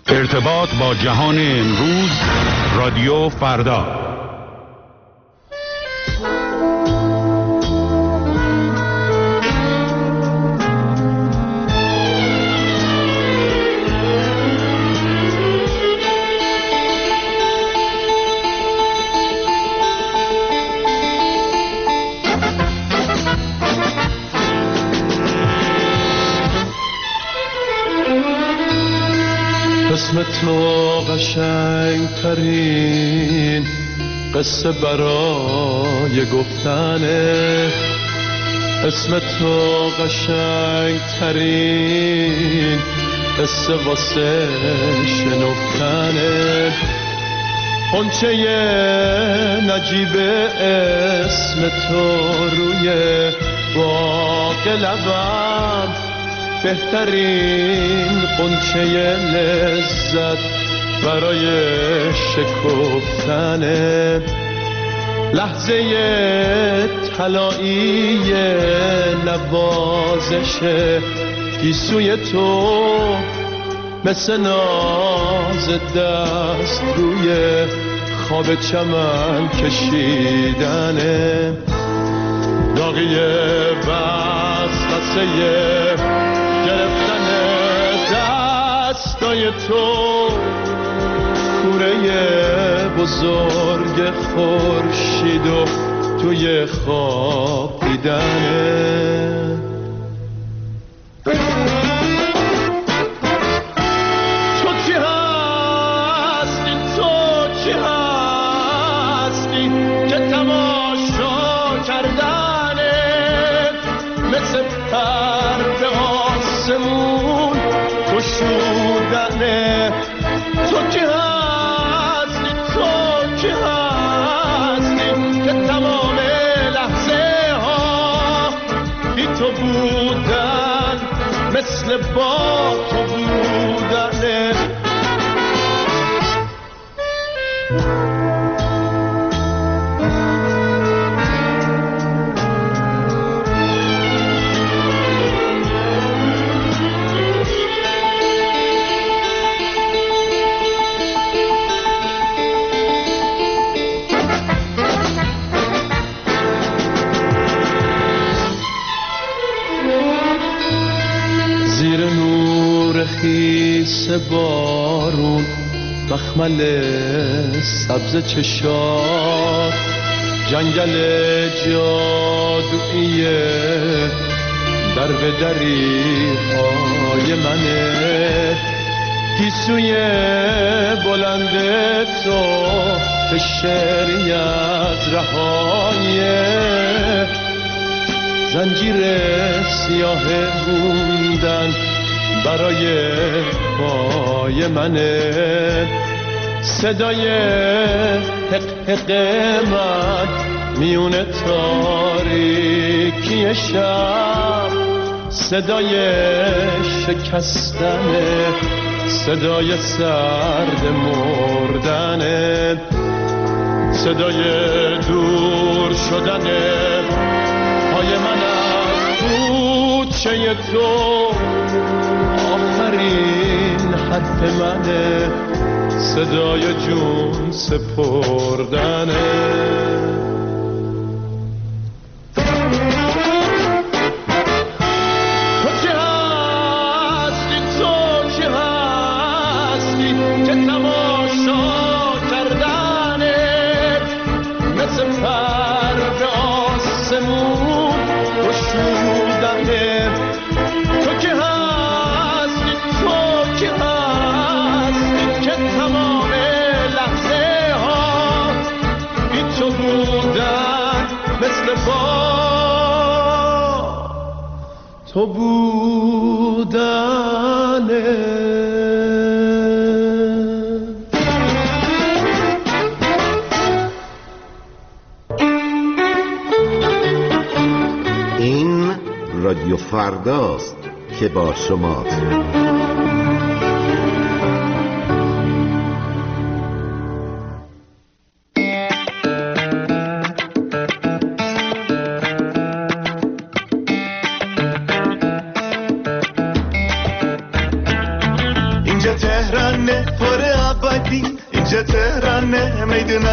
ارتباط با جهان امروز، رادیو فردا. اسم تو قشنگ ترین قصه برای گفتنه، اسم تو قشنگ ترین قصه واسه شنفتنه. غنچه نجیب اسم تو روی باغ لبم، بهترین غنچه لذت برای شکفتنه. لحظه طلایی نوازش گیسوی تو، مثل ناز دست روی خواب چمن کشیدنه. داغی وسوسه گرفتن دستای تو، کوره بزرگ خورشید و توی خواب دیدنه. تو چی هستی، تو چی هستی که تماشا کردنه، مثل پرد آسمون گشودنه. تو کی هستی، تو کی هستی که تمام لحظه ها بی تو بودن، مثل با تو بودنه. خیس بارون، مخمل سبز چشات، جنگل جادویی در به دری های منه. گیسوی بلند تو که شعری از رهایه، زنجیر سیاه موندن برای پای منه. صدای حق حق من میون تاریکی شب، صدای شکستنه، صدای سرد مردنه، صدای دور شدنه پای من از کوچه تو. آخرین حرف منه، صدای جون سپردنه. تو چی هستی، تو چی هستی که تماشا کردنه، مثل پرد آسمون گشودنه. تو کی هستی، تو کی هستی که تمام لحظه ها بی تو بودن، مثل با تو بودنه. این رادیو فرداست که با شماست. اینجا تهرانه،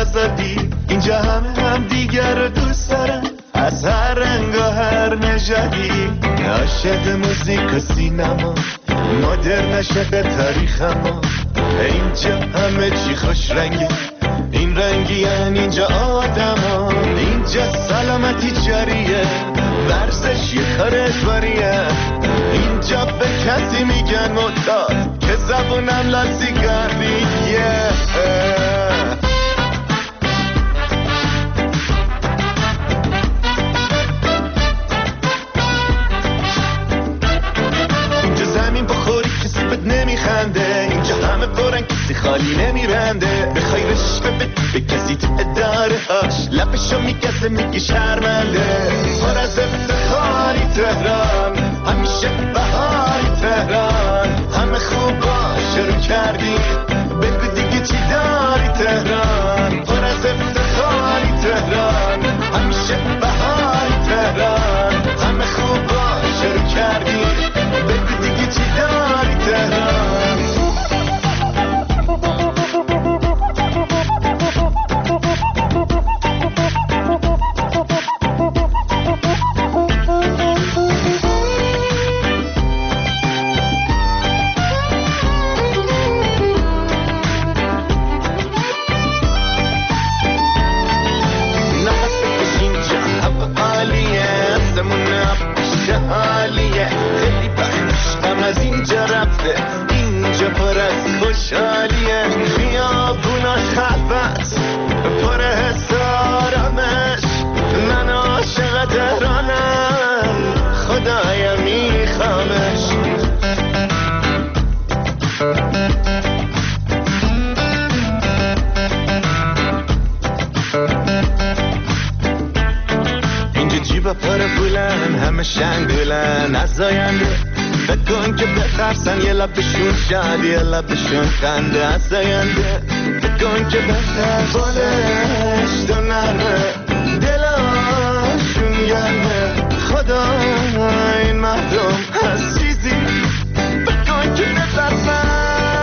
آزادی. اینجا هم دیگر رو دوست دارن، از هر رنگ و هر نژادی. عاشق موزیک و سینما، مدرن عاشق تاریخ ما. اینجا همه چی خوش رنگه، این رنگی یعنی اینجا آدما. اینجا سلامتی جاریه، ورزش یه کار اجباریه. اینجا به کسی میگن معتاد که زبونم لاسیگاریه. اینجا زمین بخوری کسی بد نمیخنده، اینجا همه پرن کسی خالی نمیرنده. بخوای رشوه بدی به کسی تو اداره هاش، لبشو میگزه میگی شرمنده. پر از افتخاری تهران، همیشه بهاری تهران. همه خوبا شروع کردی، بگو دیگه چی داری تهران. پر از افتخاری تهران، همیشه بهاری تهران. همه خوبا شروع کردی، بگو دیگه چی داری تهران. اینجا پر از خوشحالیه، خیابوناش خلوت پر حس آرامش. من عاشق تهرانم، خدایا میخوامش. اینجا جیبا پر پولن، همه شنگولن از آینده. بکن که بترسن یه لبشون شادی، یه لبشون خنده از آینده. بکن که بترسن بالش تو نرمه، دلاشون گرمه. خدا این مردم از چیزی، بکن که بترسن.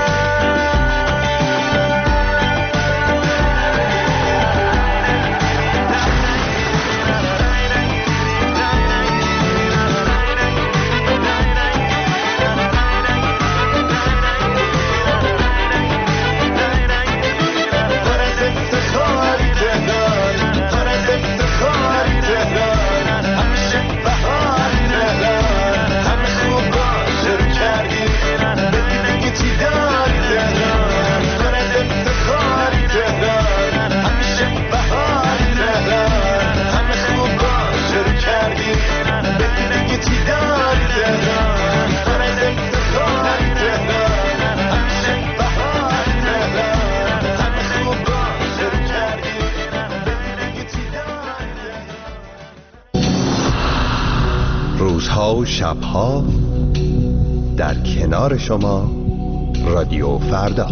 روزها و شبها در کنار شما رادیو فردا.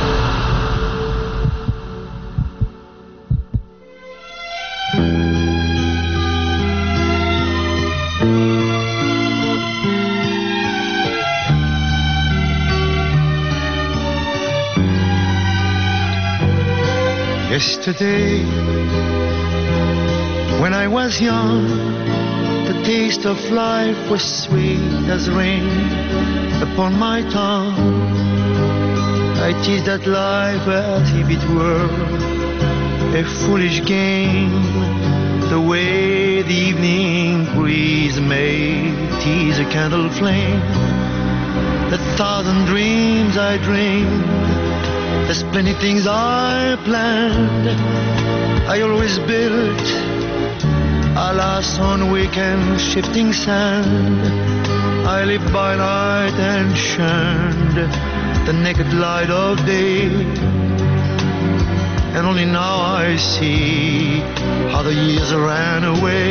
Yesterday, when I was young, the taste of life was sweet as rain upon my tongue. I teased that life as if it were a foolish game, the way the evening breeze may tease a candle flame. The thousand dreams I dreamed, there's plenty things I planned. I always built alas on weekend shifting sand. I lived by night and shunned the naked light of day. And only now I see how the years ran away.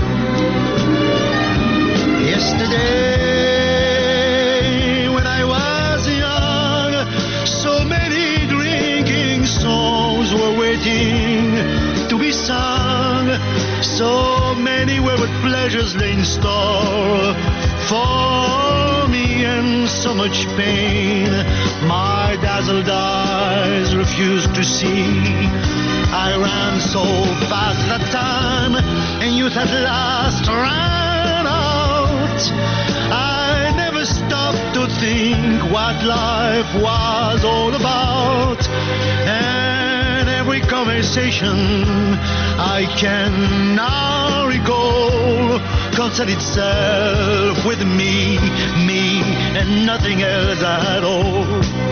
Yesterday when I was young, so many drinking songs were waiting to be sung. So many wayward pleasures lay in store for me, and so much pain my dazzled eyes refused to see. I ran so fast that time, and youth at last ran out. I never stopped to think what life was all about, and every conversation I can now recall concerned itself with me, and nothing else at all.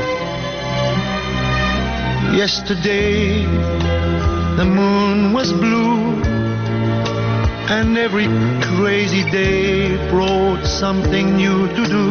Yesterday the moon was blue, and every crazy day brought something new to do.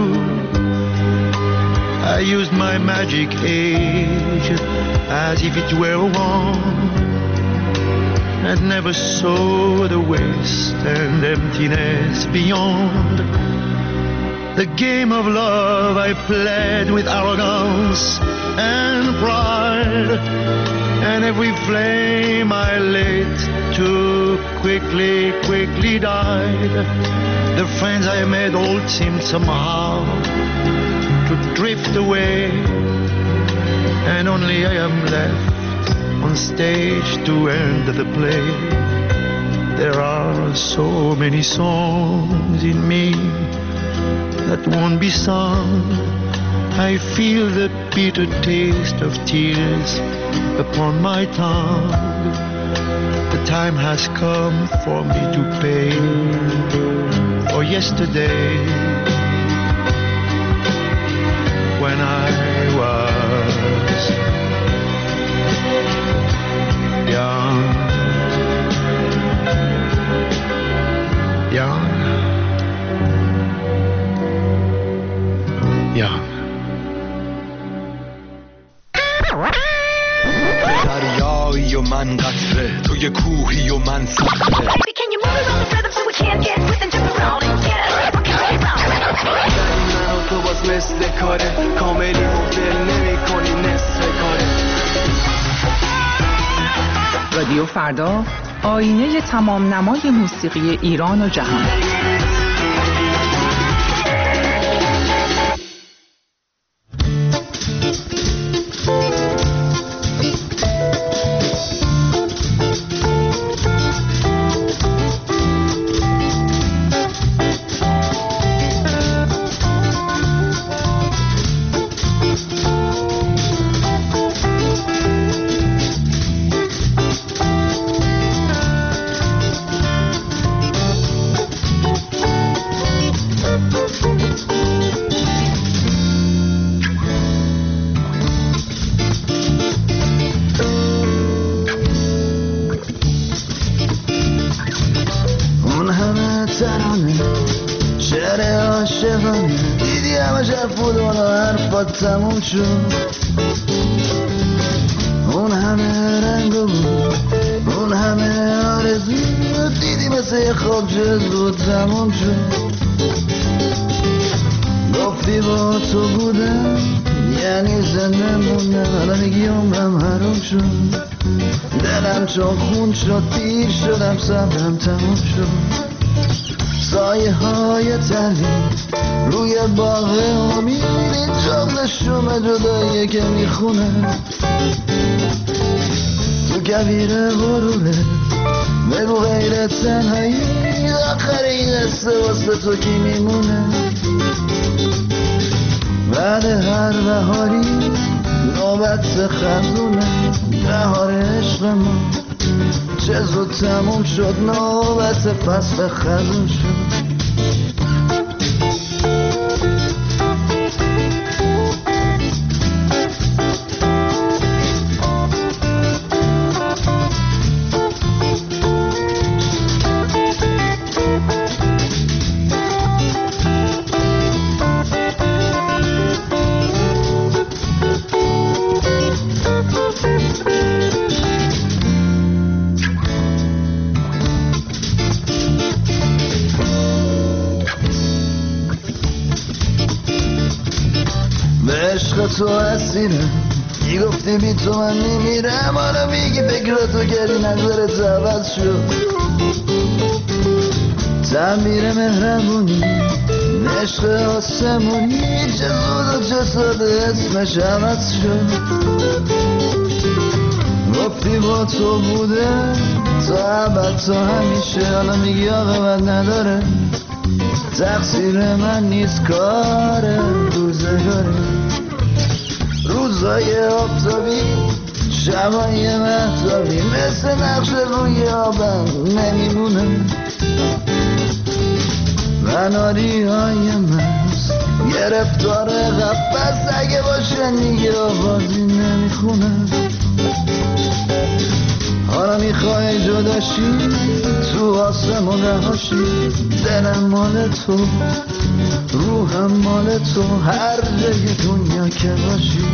I used my magic age as if it were a wand, and never saw the waste and emptiness beyond. The game of love I played with arrogance and pride, and every flame I lit too quickly died. The friends I made all seemed somehow to drift away, and only I am left on stage to end the play. There are so many songs in me that won't be sung. I feel the bitter taste of tears upon my tongue. The time has come for me to pay for yesterday, when I was young. دریایی و من قطره، توی کوهی و من صخره. من و تو باز مثل کاره، کاملی و دل نمی کنی نصف کاره. رادیو فردا، آینه تمام نمای موسیقی ایران و جهان. تموم شد اون همه رنگ بود، اون همه آرزو دیدی مثل خواب زود تموم شد. گفتی با تو بودم یعنی زنده موندم، حالا میگی عمرم حروم شد. دلم چون خون شد، پیر شدم، صبرم تموم شد. سایه های تلی روی باغ امید، جام شوم جداییه که میخونه تو کویر غروره. بگو غیر تنهایی آخر این قصه واسه تو کی میمونه؟ بعد هر بهاری نوبت خزونه، بهار عشق ما چه زود تموم شد، نوبت فصل خزون شد. تو اسیرم، میگفتی بی تو من میمیرم، حالا میگی فکراتو کردی نظرت عوض شد. تعمیر مهربونی عشق آسمونی چه زود و چه ساده اسمش عوض شد. گفتی با تو بوده تا ابد تا همیشه، حالا میگی عاقبت نداره، تقصیر من نیست کاره روزگاره. روزای آفتابی شبای مهتابی مثل نقش روی آبم نمیمونه، مناری های مست گرفتار قفص اگه باشه دیگه آوازی نمیخونه. حالا میخوای جداشی تو آسمون رهاشی، دلم مال تو روحم مال تو، هر جای دنیا که باشی.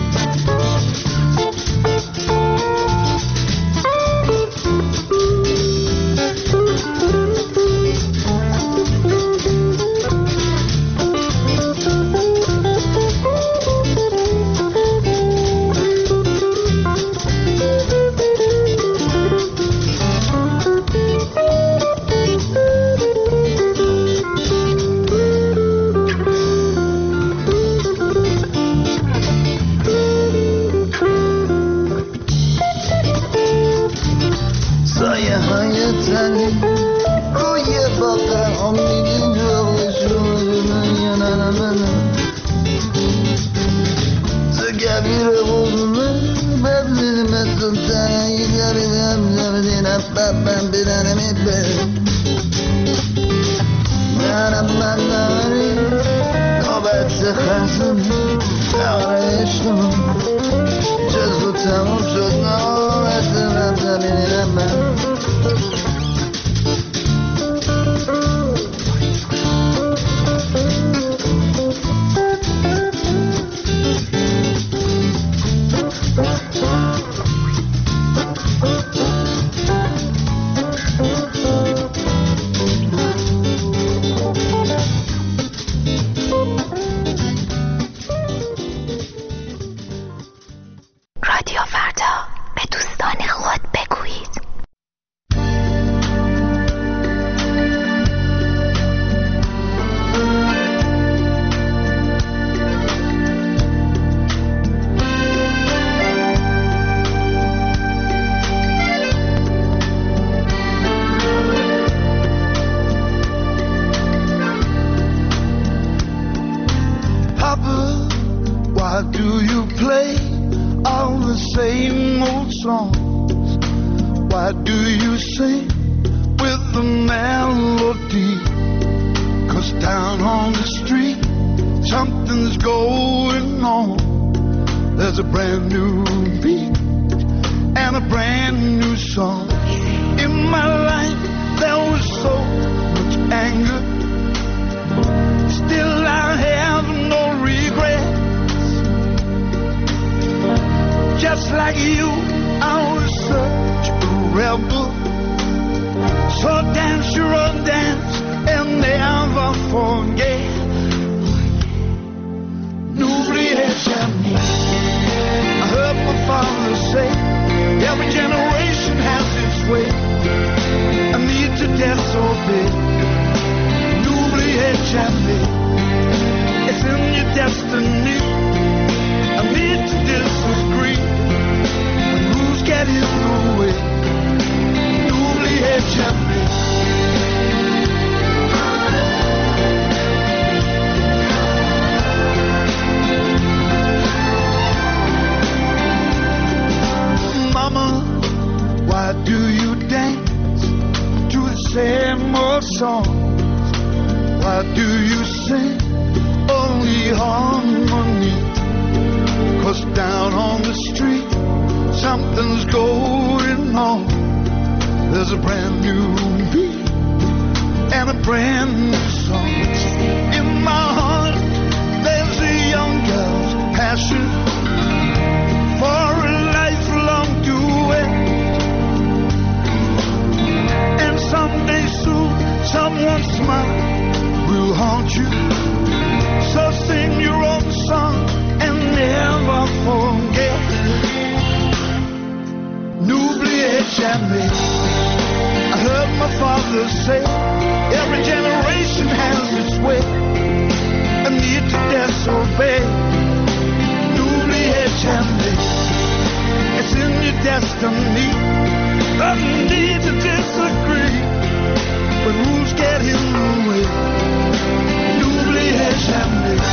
Destiny. It's in your destiny. destiny. Doesn't need to disagree when rules get in the way. N'oubliez jamais.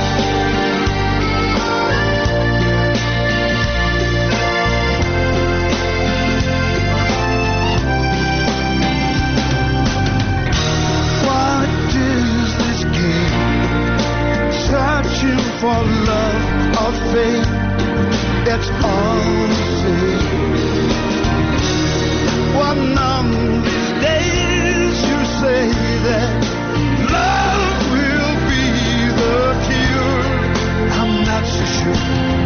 What is this game? Searching for love or faith. It's all the same. One of these days you say that love will be the cure. I'm not so sure.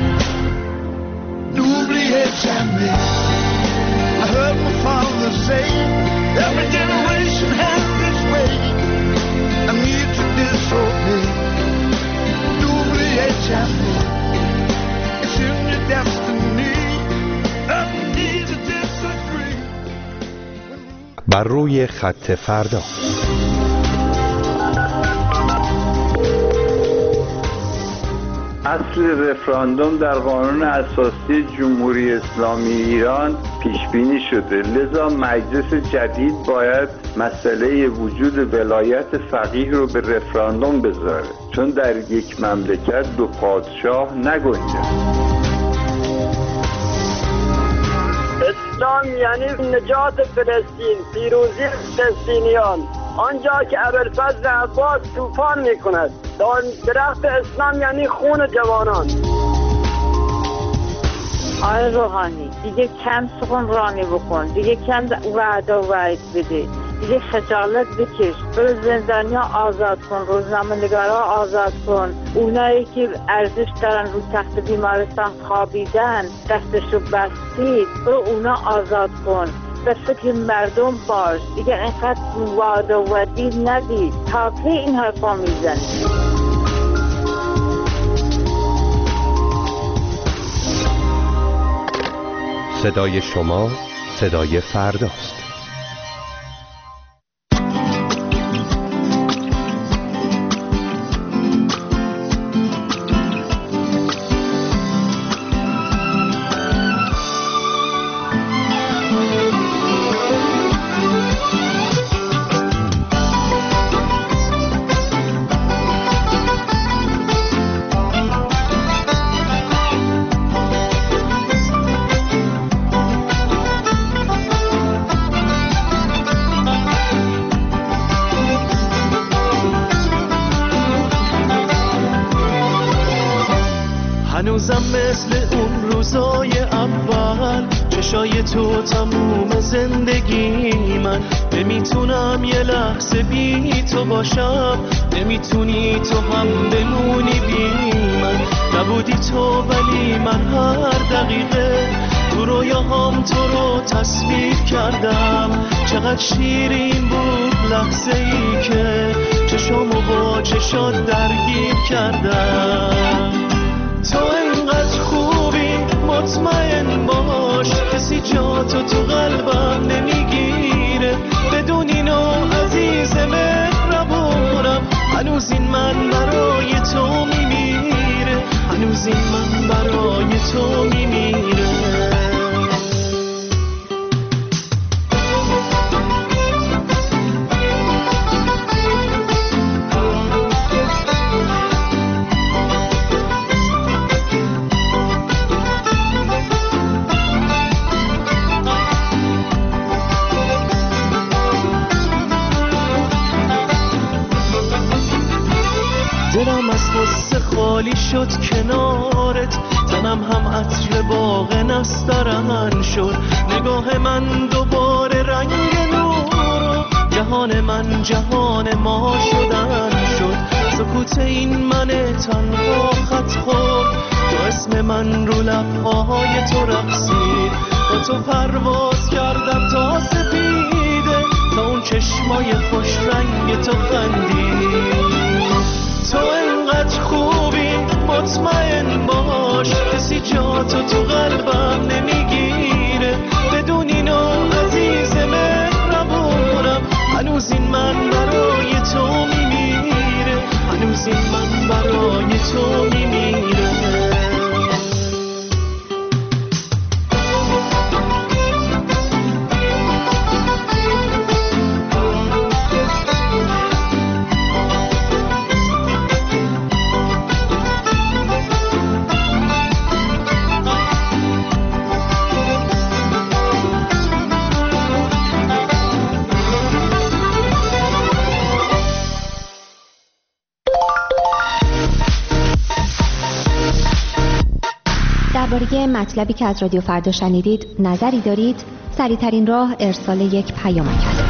N'oubliez jamais. I heard my father say, every generation has this way. I need to disobey. N'oubliez jamais. It's in your destiny. I need to disagree. بر روی خط فردا. اصل رفراندوم در قانون اساسی جمهوری اسلامی ایران پیش بینی شده، لذا مجلس جدید باید مسئله وجود ولایت فقیه رو به رفراندوم بذاره، چون در یک مملکت دو پادشاه نگنجد. اسلام یعنی نجات فلسطین، پیروزی فلسطینیان. آنجا که ابوالفضل عباس طوفان میکند، درخت اسلام یعنی خون جوانان. آقای روحانی دیگه کم سخنرانی بکن، دیگه کم وعده و وعید بده، دیگه خجالت بکش، برو زندانیا آزاد کن، روزنامه‌نگارا آزاد کن، اونایی که ارزش دارن رو تخت بیمارستان خوابیدن دستشو بستید، برو اونا آزاد کن. به فکر مردم باش، دیگه اینقدر وعده و وعید ندید. تا کی این حرفا میزنید؟ صدای شما صدای فرداست. هنوزم مثل اون روزای اول، چشای تو تموم زندگی من. نمیتونم یه لحظه بی تو باشم، نمیتونی تو هم بمونی بی من. نبودی تو ولی من هر دقیقه تو رویاهام تو رو تصویر کردم. چقدر شیرین بود لحظه ای که چشامو با چشات درگیر کردم. تو اینقدر خوبی مطمئن باش، کسی جاتو تو قلبم نمیگیره. بدون اینو عزیز مهربونم، هنوز این من برای تو میمیره، هنوز این من برای تو میمیره. دلم از غصه خالی شد کنارت، تنم هم عطر باغ نسترن شد. نگاه من دوباره رنگ نور، جهان من جهان ما شدن شد. سکوت این من تنها خط خورد، تو اسم من رو لبهای تو رقصید. با تو پرواز کردم تا سپیده، تا اون چشمای خوش رنگ تو خندید. تو اینقدر خوبی مطمئن باش، کسی جاتو تو قلبم نمیگیره. بدون اینو عزیز مهربونم، هنوز این من برای تو میمیره، هنوز این من برای تو میمیره. درباره مطلبی که از رادیو فردا شنیدید نظری دارید؟ سریع‌ترین راه ارسال یک پیامک است.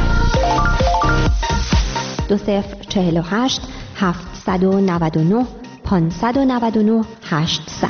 2048 799 599 800.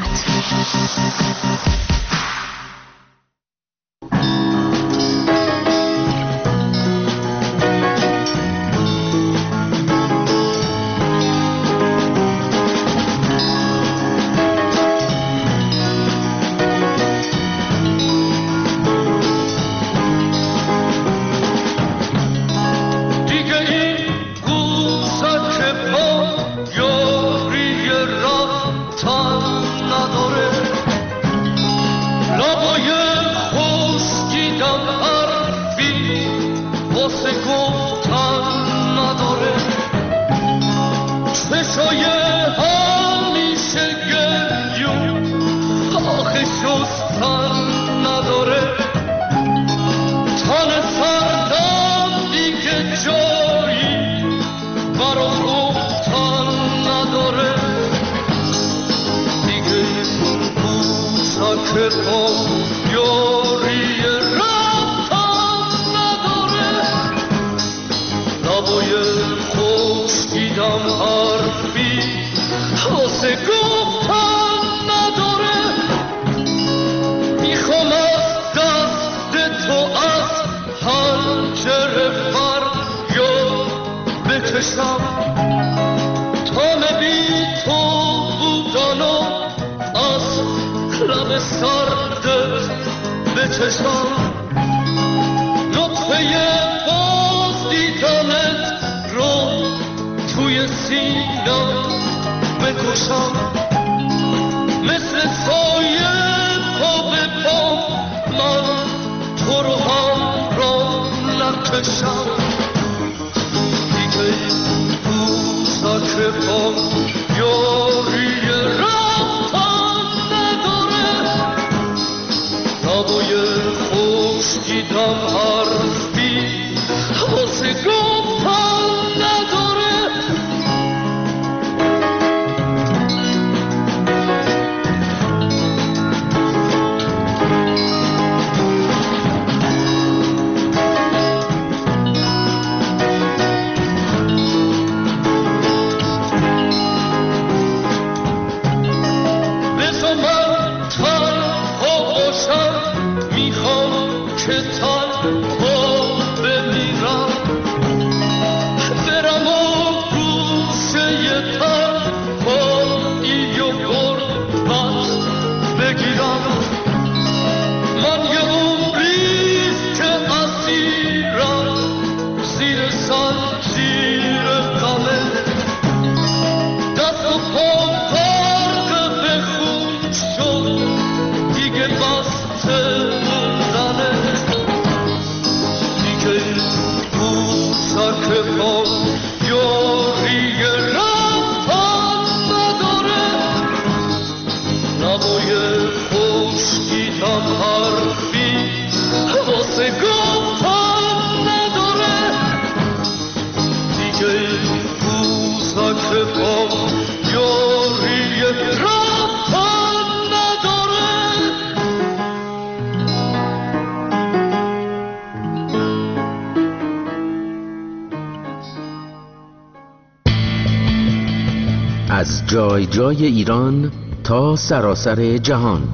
از جای جای ایران تا سراسر جهان،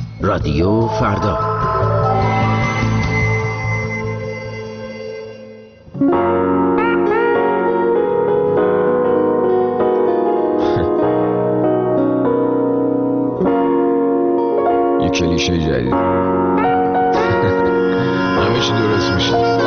رادیو فردا. یه کلیشه جدید. همه چی درست میشه.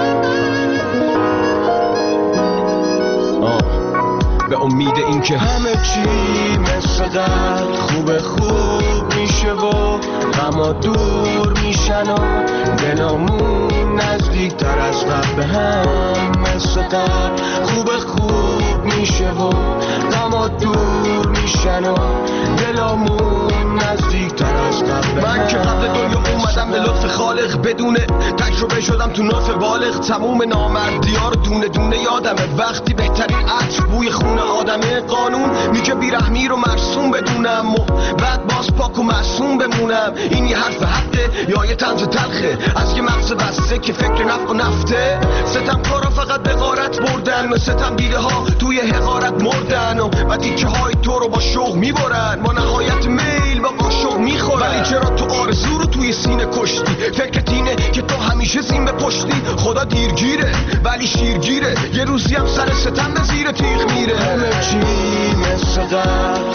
به امید اینکه همه چی مثل قبل خوب میشه و غما دور میشن و دلامون نزدیکتر از قبل به هم مثل قبل خوب میشه و غما دور میشن و دلامون نزدیکتر از قبل به هم. من که قبل دنیا اومدم به لطف خدا بالغ بدون تجربه شدم تو ناف بالغ. تموم نامردی‌ها رو دونه دونه یادمه. وقتی بهترین عطر بوی خون آدمه. قانون میگه بیرحمی رو مرسوم بدونم و بعد باز پاک و معصوم بمونم. این یه حرف حقه یا یه طنز تلخه از یه مغز بسته که فکر نفع و نفته؟ ستمکارا فقط به غارت بردن و ستم دیده ها توی حقارت مردن و تیکه های تو رو با شوق میبرن. ما نهایت میل با قاشق میخورن. ولی چرا تو آرزو رو توی سینه کشتی؟ فکرت اینه که تو همیشه زین به پشتی. خدا دیرگیره ولی شیرگیره. یه روزی هم سر ستم به زیر تیغ میره. همه چی مثل قبل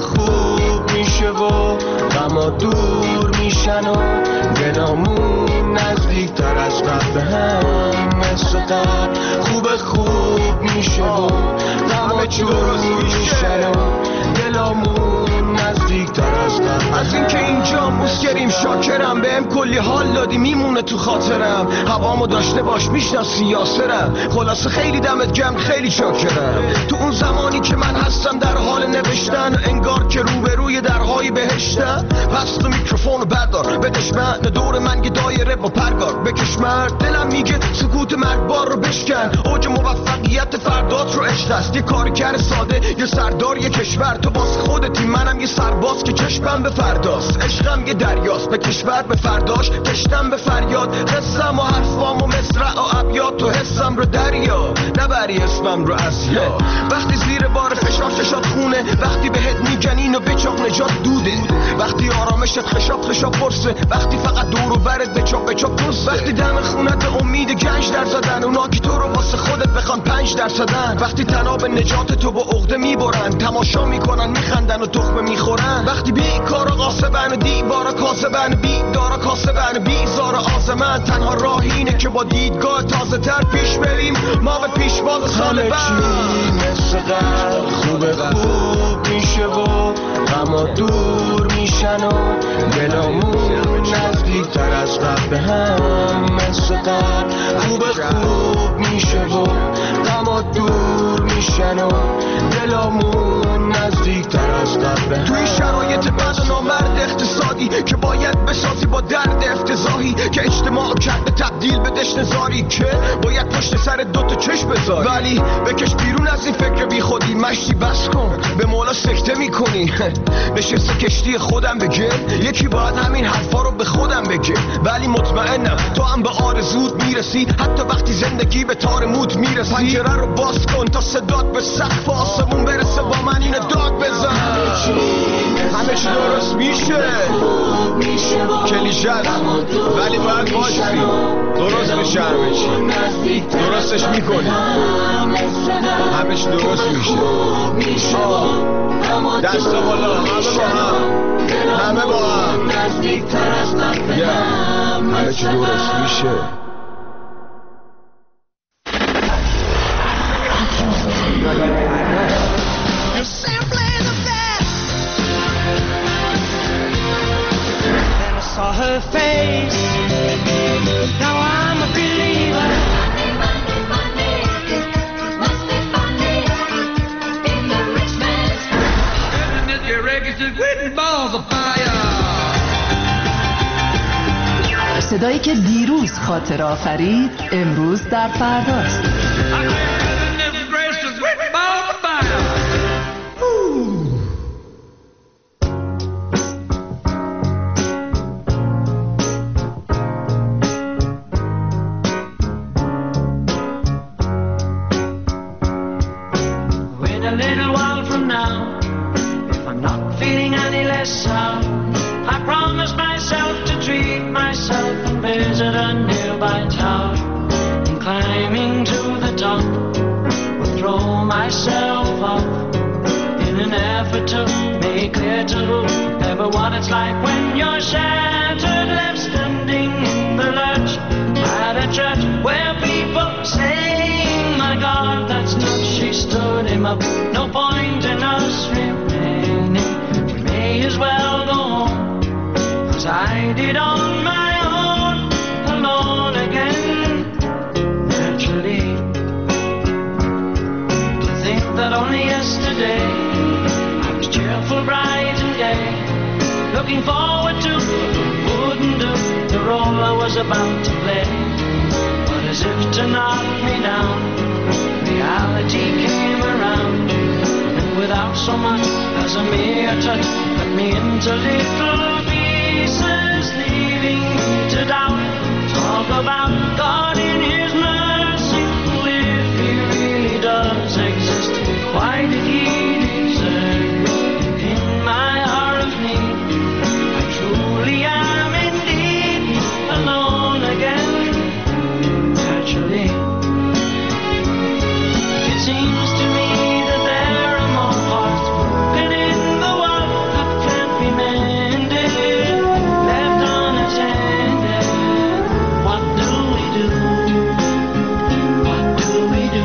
خوب میشه و غما دور میشن و دلامون نزدیک تر از قبل هم مثل قبل خوب میشه و غما دور میشن و دلامون نزدیک تر از قبل. از اینکه اینجا مسکریم شاکرم. بهم کلی حال دادی میمونه تو خاطرم. هوامو داشته باش میشناسی یاسرم. خلاصه خیلی دمت گرم خیلی شاکرم. تو اون زمانی که من هستم در حال نوشتن انگار که روبروی درهای بهشتم. پس تو میکروفونو بردار بدش من دور من یه دایره با پرگار بکش مرد. دلم میگه سکوت مرگبار رو بشکن. اوج موفقیت فردات رو عشق است. یه کارگر ساده یه سردار یه کشور. تو باز خودتی منم یه سرباز که چشمم به فرداست. عشقم یه دریاست به کشور به فرداش کشتم به فریاد. قصم و حرفام و مصرع و ابیات تو حسم رو دریا نبری اسمم رو اسیا. وقتی زیر بار فشار چشات خونه. وقتی بهت میگن اینو بچاق نجات دوده. وقتی آرامشت خشاب پرسه. وقتی فقط دور و برت بچاق دوسته. وقتی دم خونت امید گنج در زدن. اونا که تو رو واسه خودت بخوان 5%. وقتی تناب نجات تو با عقده میبرن. تماشا میکنن میخندن و تخمه میخورن. وقتی بیکارا قاسبن و دیوارا کاسبن. بیدارا کاسبن بیزار آزمن. تنها راه اینه که با دیدگاه تازه تر پیش بریم. ما به پیشواز سال بعد مثل قبل خوب میشه و غما دور میشن و دلامون نزدیک تر از قبل هم مثل قبل خوب میشه و غما دور میشن و دلامون نزدیک تر از قبل. توی شرایط بد و نامرد اقتصادی که باید بسازی با درد افتضاحی که اجتماع کرده تبدیل به دشنزاری که باید پشت سر دوتا چشم بذاری. ولی بکش بیرون از این فکر بی خودی. مشتی بس کن به مولا سکته میکنی. نشسته کشتی خودم بگه. یکی باید همین حرفا رو به خودم بگه. ولی مطمئنم تو هم به آرزوت میرسی حتی وقتی زندگی به تار موت میرسی. پنجره رو باز کن تا صدات به سقف آسمون برسه. با من اینو داد بزن. همه چی درست میشه. کلیشه است ولی باید باشی. درست میشه همه چی. درستش میکنی. همه چی درست میشه. دست بالا همه با هم همه چی درست میشه. Saw her face. Now I'm a believer. Money. Must be funny. In the rich man's living in the registered with balls of fire. صدایی که دیروز خاطر آفرید امروز در فرداست. No point in us remaining. We may as well go home, 'cause I did on my own, alone again. Naturally, to think that only yesterday I was cheerful, bright and gay, looking forward to what wouldn't do. The role I was about to play. But as if to knock me down, reality came around, and without so much as a mere touch, cut me into little pieces, leaving me to doubt. Talk about God in His mercy, if He really does exist, why did He desert me in my hour of need? I truly am indeed alone again, naturally. It seems to me that there are more hearts broken in the world that can't be mended, left unattended. What do we do? What do we do?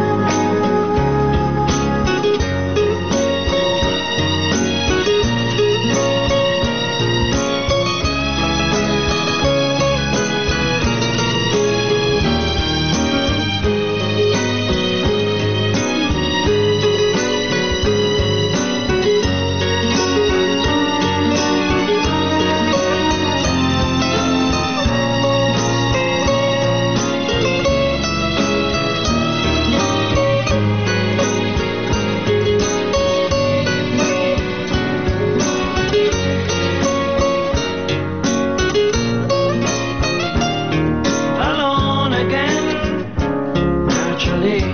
Alone again, naturally.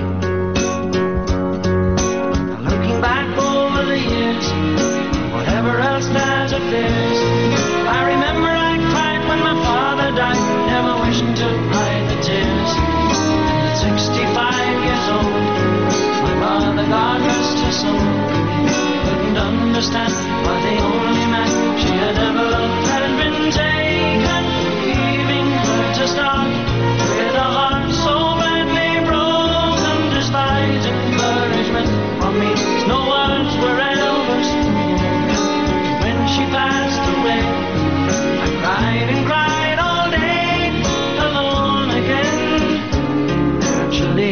Looking back over the years, whatever else that appears, I remember I cried when my father died, never wishing to hide the tears. At 65 years old, my mother, God rest her soul, couldn't understand why the only man she had ever loved had been taken, leaving her to start with a heart so badly broken. Despite encouragement from me, no words were ever spoken. When she passed away, I cried and cried all day, alone again, naturally.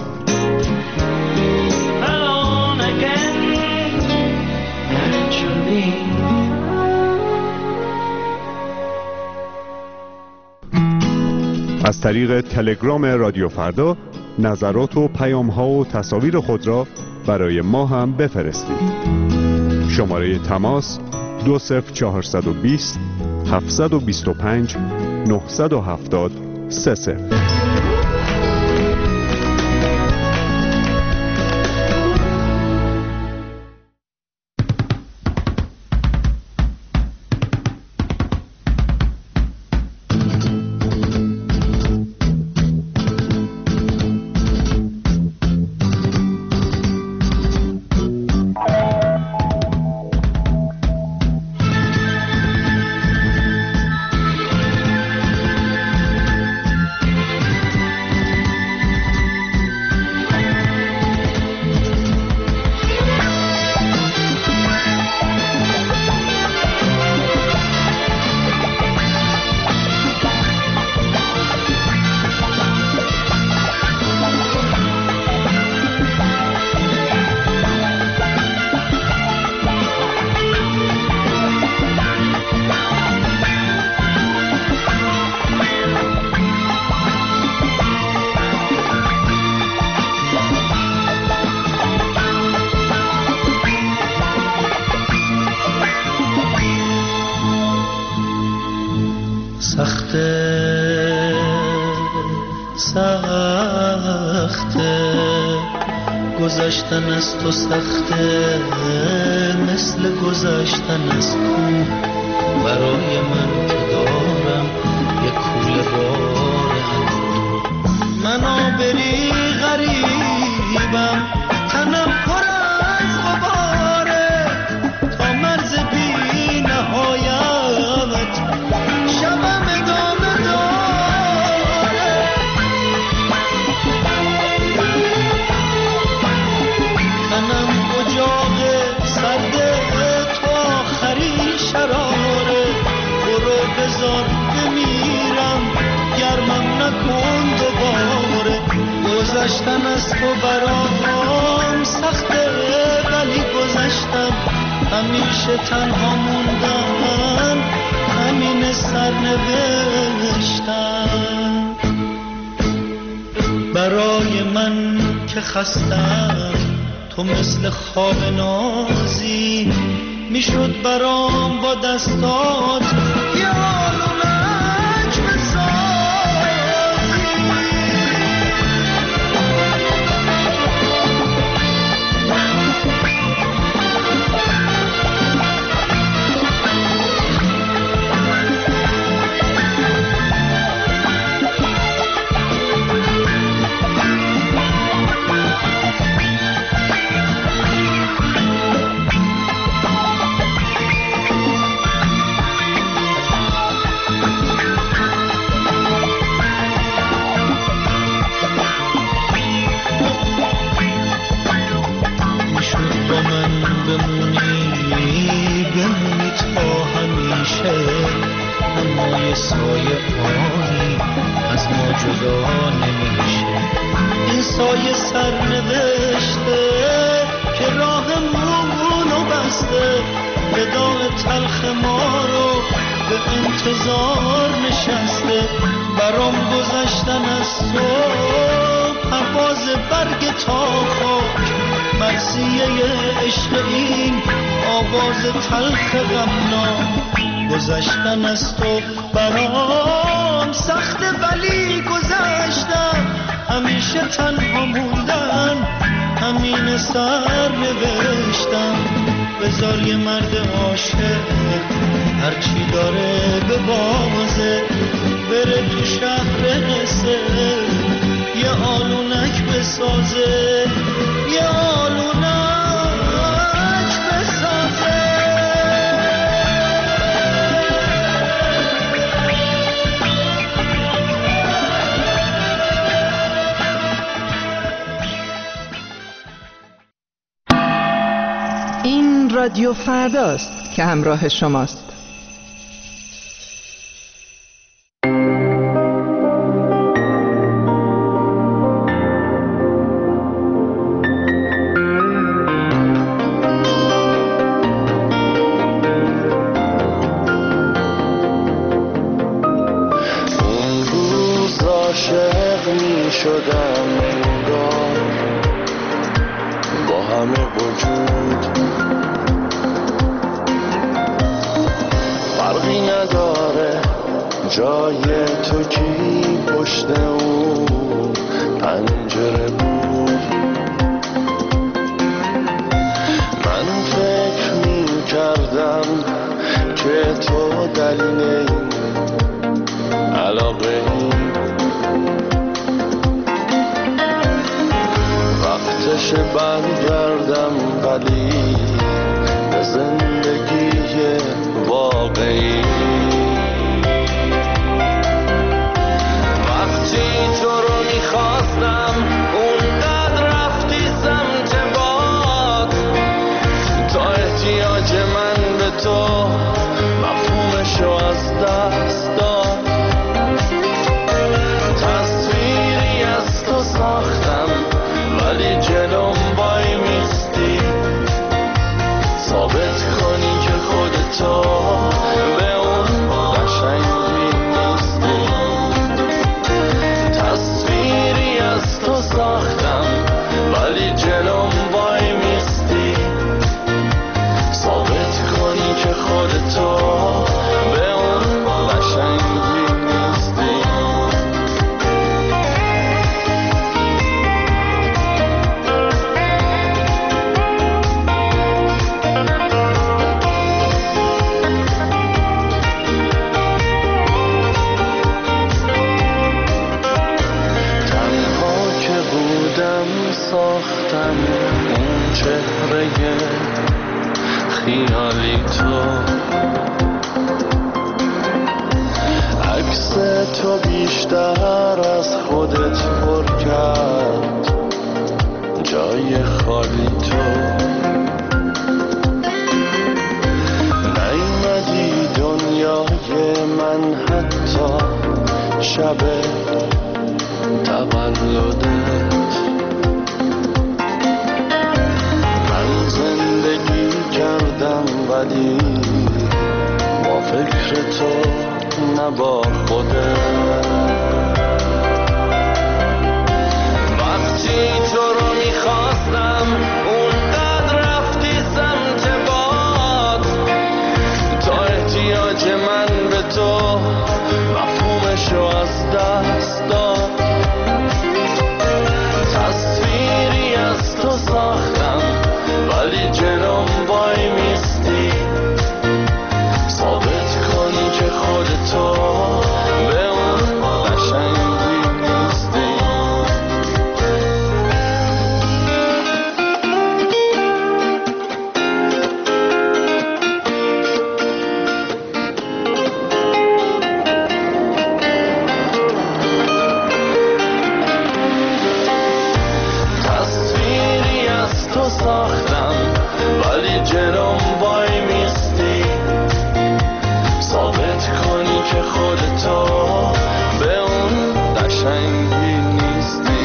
Alone again, naturally. از طریق تلگرام رادیو فردا نظرات و پیام‌ها و تصاویر خود را برای ما هم بفرستید. شماره تماس 20420 725 970 30. گذشتن از تو سخته، مثل گذشتن از کوه. برای من که دارم یک کوله بار اندوه. منو بری غریبم، تنم پر از غباره، تا مرز بی نهایت شبم ادامه داره. تنم اجاق سرد تو آخری شراره، برو بذار بمیرم گرمم نکن دوباره. گذشتن از تو برام سخته ولی گذشتم، همیشه تنها موندن همین سرنوشت که خستم تو مثل خواب نازی میشد برام با دستات یه آلونک سایه آنی از ما جدا نمیشه این سایه سر نوشته که راهمونو بسته وداع تلخ ما رو به انتظار نشسته برام گذشتن از صبح پرواز برگ تا خاک مرثیه عشق این آواز تلخ غمناک گذشتن از تو برام سخته ولی گذشتم همیشه تنها موندن همین سر نوشتم بذار یه مرد عاشق هرچی داره به بازه بره تو شهر قصه یه آلونک بسازه یه آلونک بسازه. این رادیو فرداست که همراه شماست. اون روز عاشق می شدم انگار با همه وجود فرقی نداره جای تو کی پشت اون پنجره بود من فکر می کردم که تو دلیل این علاقه وقتش برگردم ولی به زندگی واقعی وقتی تو رو میخواستم اونقدر رفتی سمت باد تا احتیاج من به تو مفهومشو از دست داد تصویری از تو ساختم ولی جلوم وای میستی ثابت کنی که خودتو به اون قشنگی نیستی تصویری از تو ساختم ولی جلوم وای میستی ثابت کنی که خودتو به اون قشنگی نیستی ساختم اون چهره خیالی تو عکس تو بیشتر از خودت پر کرد جای خالی تو نیومدی دنیای من حتی شب تولدت کردم ولی با فکر تو نه با خودت وقتی تو رو تو مفهومشو از دست داد. تصویری از تو ساختم ولی جلوم وای میستی، ثابت کنی که خودتو به اون قشنگی نیستی. تصویری از تو ساختم ولی جلوم وای میستی، ثابت کنی که خودتو به اون قشنگی نیستی.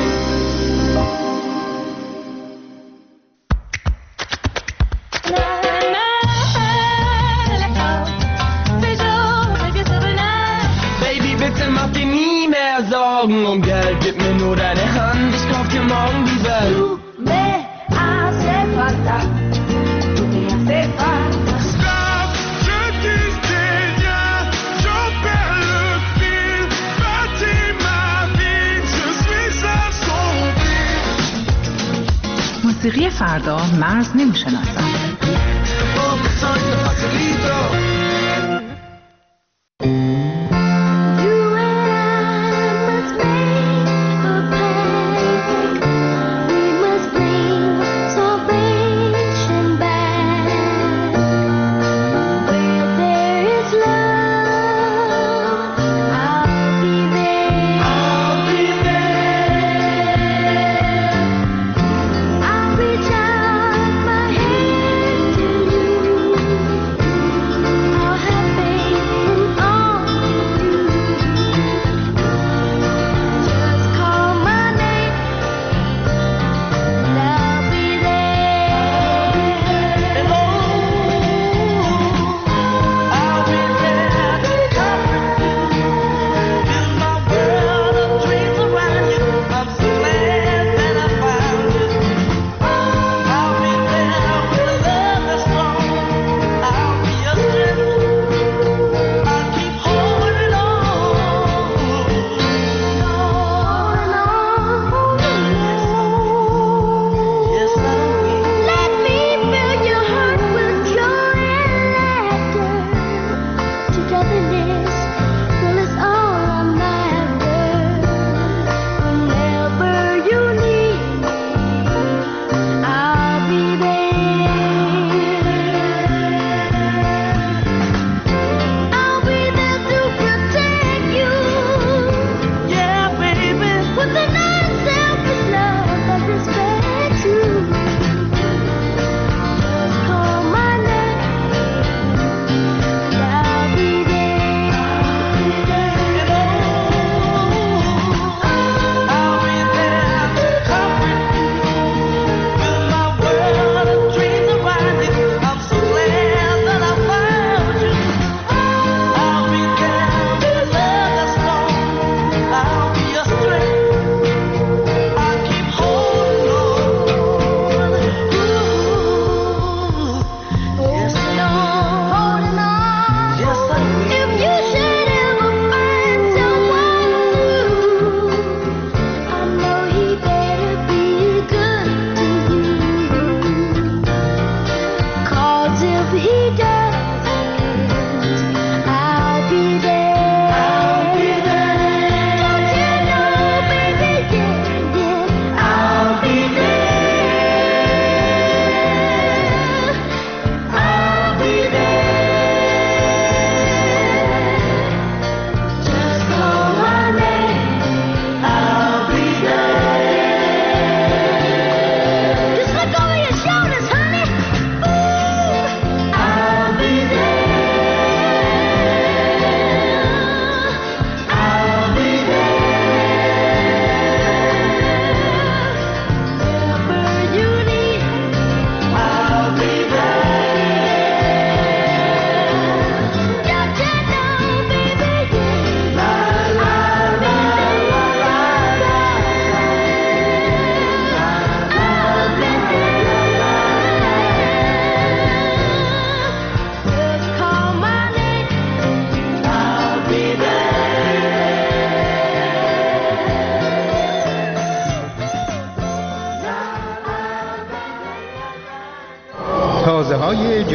Baby, bitte mach dir nie mehr Sorgen um Geld, gib mir nur deine Hand, ich kauf dir morgen die Welt. Du me hace falta, du me hace falta. Stop, je dis rien, je perds le fil, bâtis ma vie, je suis à son fil. موسیقی فردا مرز نمی‌شناسد.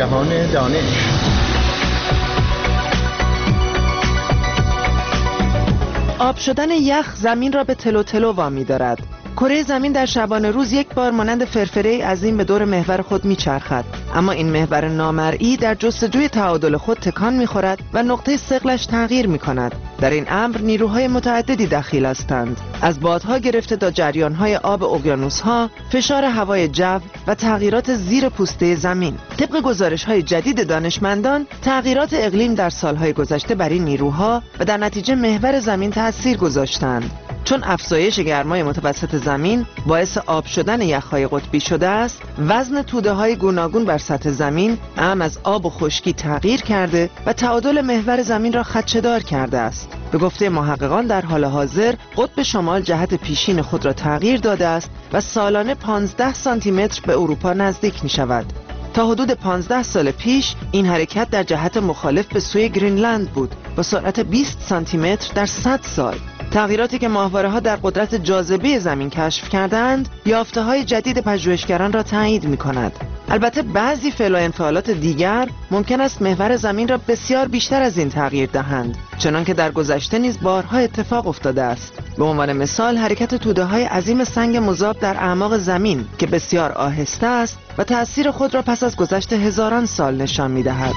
جهان دانش. آب شدن یخ زمین را به تلو تلو وامی دارد. کره زمین در شبانه روز یک بار مانند فرفره عظیم به دور محور خود میچرخد، اما این محور نامرئی در جستجوی تعادل خود تکان میخورد و نقطه ثقلش تغییر میکند. در این امر نیروهای متعددی دخیل هستند، از بادها گرفته تا جریانهای آب اقیانوسها، فشار هوای جو و تغییرات زیر پوسته زمین. طبق گزارش‌های جدید دانشمندان، تغییرات اقلیم در سالهای گذشته بر این نیروها و در نتیجه محور زمین تأثیر گذاشتند. چون افزایش گرمای متوسط زمین باعث آب شدن یخ‌های قطبی شده است، وزن توده‌های گوناگون بر سطح زمین اعم از آب و خشکی تغییر کرده و تعادل محور زمین را خدشه‌دار کرده است. به گفته محققان در حال حاضر قطب شمال جهت پیشین خود را تغییر داده است و سالانه 15 سانتی متر به اروپا نزدیک می شود. تا حدود 15 سال پیش این حرکت در جهت مخالف به سوی گرینلند بود با سرعت 20 سانتی متر در 100 سال. تغییراتی که ماهواره‌ها در قدرت جاذبه زمین کشف کردند، یافته‌های جدید پژوهشگران را تایید می‌کند. البته بعضی فعل و انفعالات دیگر ممکن است محور زمین را بسیار بیشتر از این تغییر دهند، چنانکه در گذشته نیز بارها اتفاق افتاده است. به عنوان مثال حرکت توده‌های عظیم سنگ مذاب در اعماق زمین که بسیار آهسته است و تأثیر خود را پس از گذشت هزاران سال نشان می‌دهد.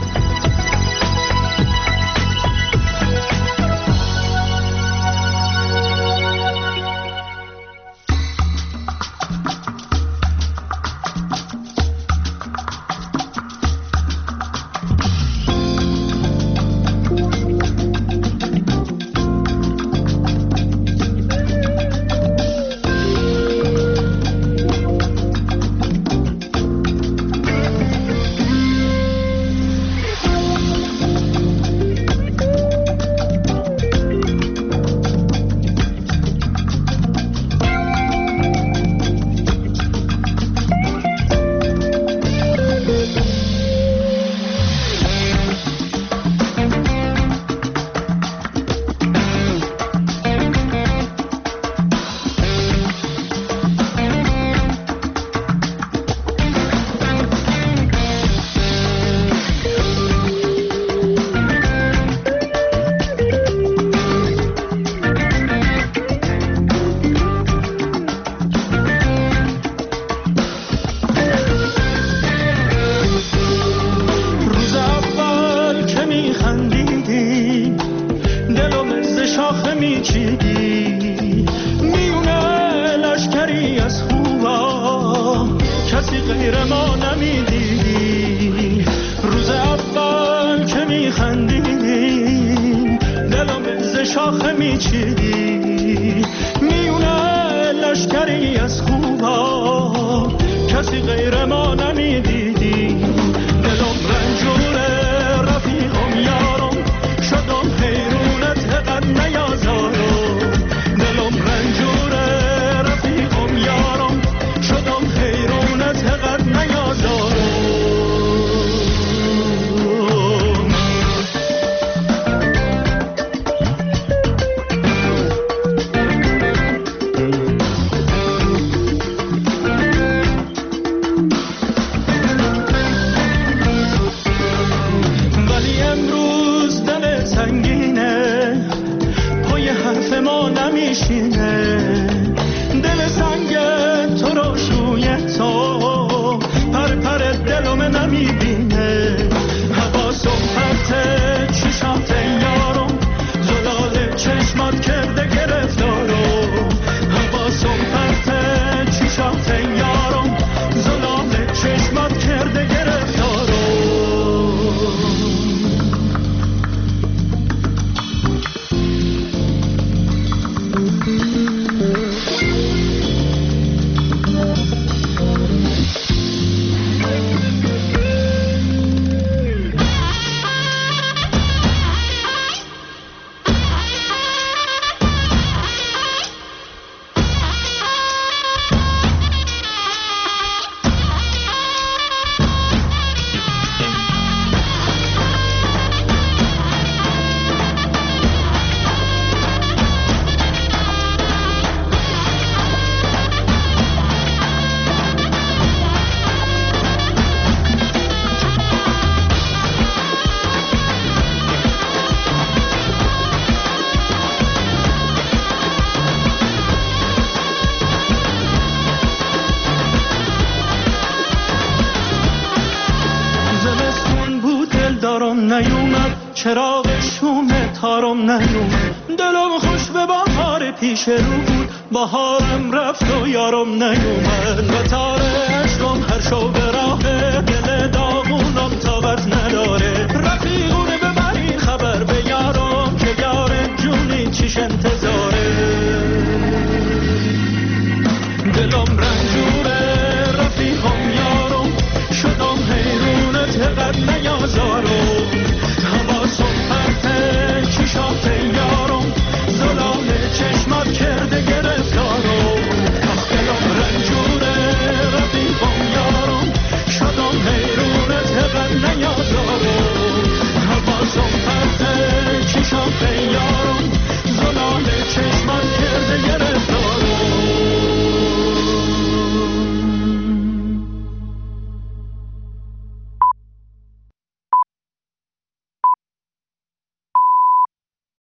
یارم نیومد. دلم خوش به بهار پیش رو بود، بهارم رفت و یارم نیومد. و تاره عشقم هر شو به راه